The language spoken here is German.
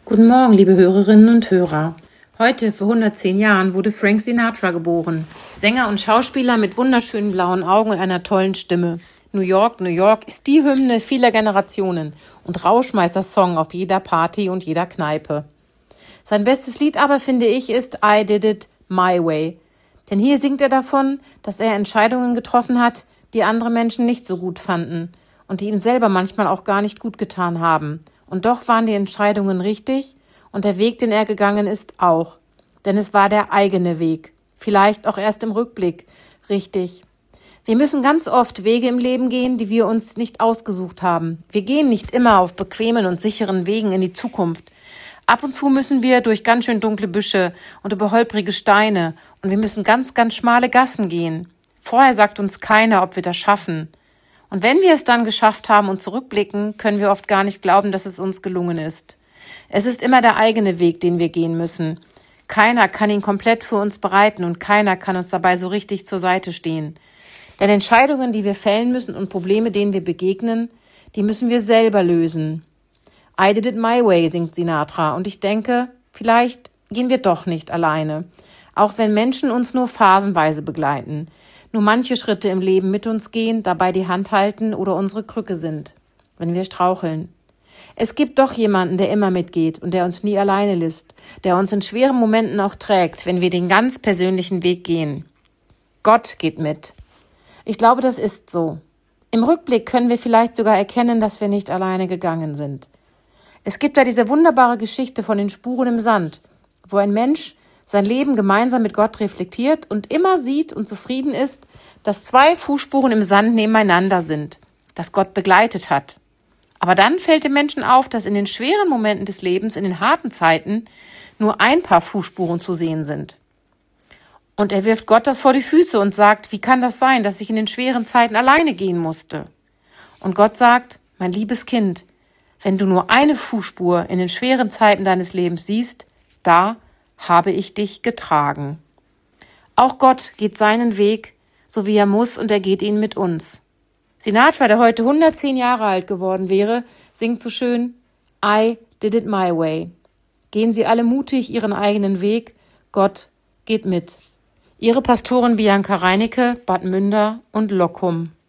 Guten Morgen, liebe Hörerinnen und Hörer. Heute, vor 110 Jahren, wurde Frank Sinatra geboren. Sänger und Schauspieler mit wunderschönen blauen Augen und einer tollen Stimme. New York, New York ist die Hymne vieler Generationen und Rauschmeister-Song auf jeder Party und jeder Kneipe. Sein bestes Lied aber, finde ich, ist I Did It My Way. Denn hier singt er davon, dass er Entscheidungen getroffen hat, die andere Menschen nicht so gut fanden und die ihm selber manchmal auch gar nicht gut getan haben. Und doch waren die Entscheidungen richtig und der Weg, den er gegangen ist, auch. Denn es war der eigene Weg. Vielleicht auch erst im Rückblick richtig. Wir müssen ganz oft Wege im Leben gehen, die wir uns nicht ausgesucht haben. Wir gehen nicht immer auf bequemen und sicheren Wegen in die Zukunft. Ab und zu müssen wir durch ganz schön dunkle Büsche und über holprige Steine und wir müssen ganz, ganz schmale Gassen gehen. Vorher sagt uns keiner, ob wir das schaffen. Und wenn wir es dann geschafft haben und zurückblicken, können wir oft gar nicht glauben, dass es uns gelungen ist. Es ist immer der eigene Weg, den wir gehen müssen. Keiner kann ihn komplett für uns bereiten und keiner kann uns dabei so richtig zur Seite stehen. Denn Entscheidungen, die wir fällen müssen und Probleme, denen wir begegnen, die müssen wir selber lösen. I did it my way, singt Sinatra. Und ich denke, vielleicht gehen wir doch nicht alleine. Auch wenn Menschen uns nur phasenweise begleiten. Nur manche Schritte im Leben mit uns gehen, dabei die Hand halten oder unsere Krücke sind, wenn wir straucheln. Es gibt doch jemanden, der immer mitgeht und der uns nie alleine lässt, der uns in schweren Momenten auch trägt, wenn wir den ganz persönlichen Weg gehen. Gott geht mit. Ich glaube, das ist so. Im Rückblick können wir vielleicht sogar erkennen, dass wir nicht alleine gegangen sind. Es gibt da diese wunderbare Geschichte von den Spuren im Sand, wo ein Mensch sein Leben gemeinsam mit Gott reflektiert und immer sieht und zufrieden ist, dass 2 Fußspuren im Sand nebeneinander sind, dass Gott begleitet hat. Aber dann fällt dem Menschen auf, dass in den schweren Momenten des Lebens, in den harten Zeiten, nur ein paar Fußspuren zu sehen sind. Und er wirft Gott das vor die Füße und sagt, wie kann das sein, dass ich in den schweren Zeiten alleine gehen musste? Und Gott sagt, mein liebes Kind, wenn du nur eine Fußspur in den schweren Zeiten deines Lebens siehst, da habe ich dich getragen. Auch Gott geht seinen Weg, so wie er muss, und er geht ihn mit uns. Sinatra, der heute 110 Jahre alt geworden wäre, singt so schön, I did it my way. Gehen Sie alle mutig Ihren eigenen Weg, Gott geht mit. Ihre Pastorin Bianca Reinecke, Bad Münder und Lockum.